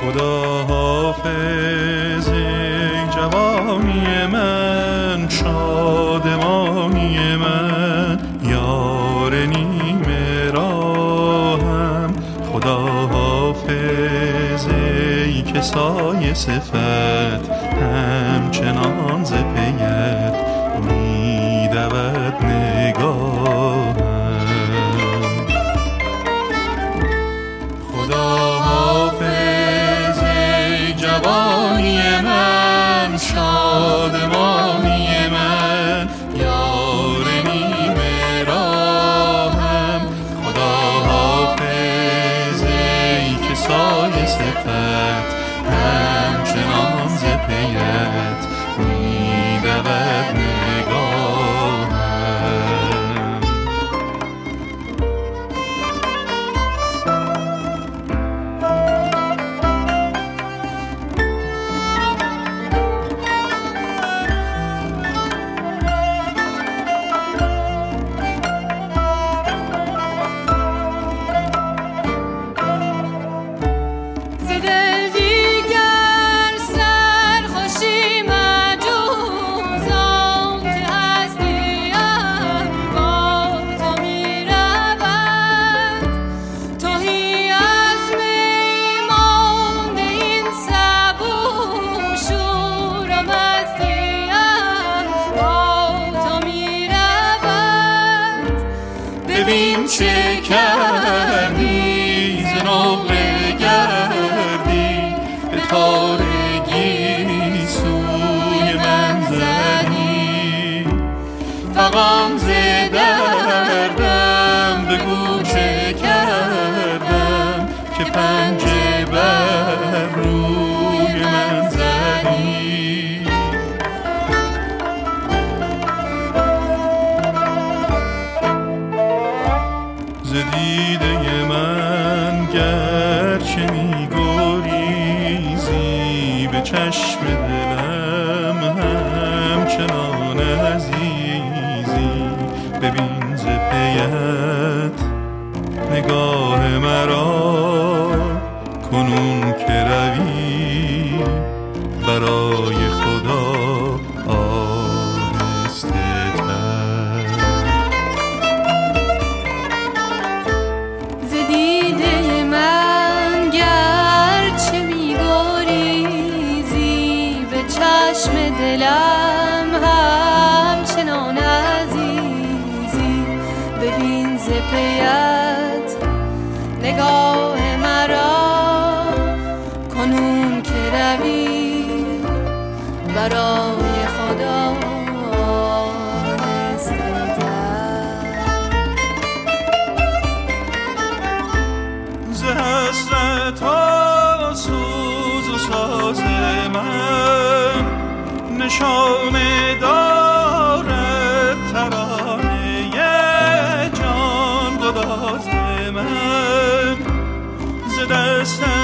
خدا حافظ ای جوانی من، شادمانی من، یار نیمه راهم. خدا حافظ ای که سایه صفت همچنان ز پیت میدود نگاهم. خدا حافظ ای جوانی من، شادمانی من، یار نیمه راهم. خدا حافظ ای که سایه صفت همچنان ز پیت میدود نگاهم. ببین چه کردی، ز نقره گردی، به تارگی سوی من زدی. فغان ز دردم بگو چه کردم، که پنجه بر روی من زدی. ز دیده من گرچه می گریزی، به چشم دلم همچنان عزیزی. ببین ز پیت نگاه مرا، کنون که روی برای خدا آهسته تر. ز دیده من گرچه می گریزی، به چشم دلم همچنان عزیزی. ببین ز پیت نگاه مرا، کنون که روی برای خدا آهسته تر. ز حسرت ها سوز و ساز من، نشانه دارد ترانه جان گداز من. ز دست